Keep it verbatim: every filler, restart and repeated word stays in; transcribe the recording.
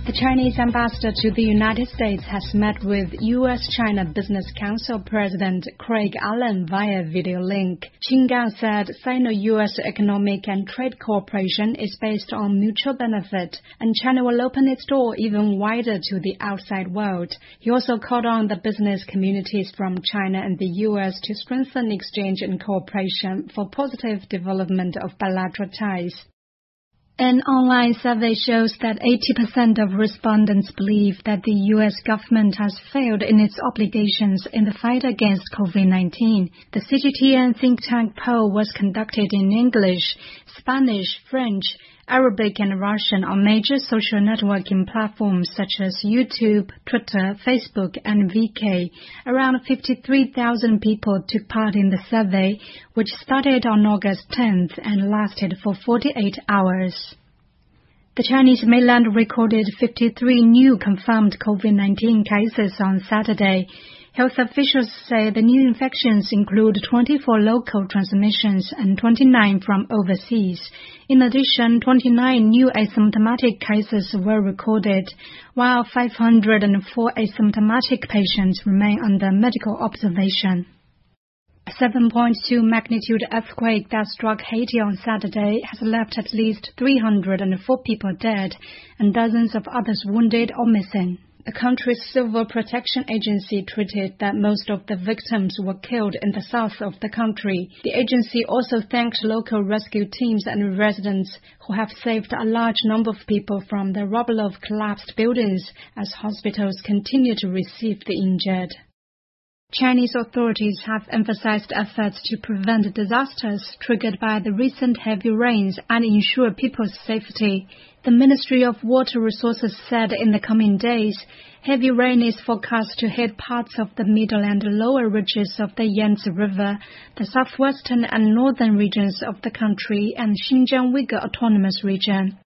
The Chinese ambassador to the United States has met with U S China Business Council President Craig Allen via video link. Qin Gang said Sino-U S economic and trade cooperation is based on mutual benefit, and China will open its door even wider to the outside world. He also called on the business communities from China and the U S to strengthen exchange and cooperation for positive development of bilateral ties. An online survey shows that eighty percent of respondents believe that the U S government has failed in its obligations in the fight against COVID nineteen. The C G T N think tank poll was conducted in English, Spanish, French, Arabic and Russian on major social networking platforms such as YouTube, Twitter, Facebook and V K. Around fifty-three thousand people took part in the survey, which started on August tenth and lasted for forty-eight hours. The Chinese mainland recorded fifty-three new confirmed COVID nineteen cases on Saturday. Health officials say the new infections include twenty-four local transmissions and twenty-nine from overseas. In addition, twenty-nine new asymptomatic cases were recorded, while five hundred four asymptomatic patients remain under medical observation. A seven point two magnitude earthquake that struck Haiti on Saturday has left at least three hundred four people dead and dozens of others wounded or missing. The country's Civil Protection Agency tweeted that most of the victims were killed in the south of the country. The agency also thanked local rescue teams and residents who have saved a large number of people from the rubble of collapsed buildings as hospitals continue to receive the injured. Chinese authorities have emphasized efforts to prevent disasters triggered by the recent heavy rains and ensure people's safety. The Ministry of Water Resources said in the coming days, heavy rain is forecast to hit parts of the middle and lower reaches of the Yangtze River, the southwestern and northern regions of the country, and Xinjiang Uyghur Autonomous Region.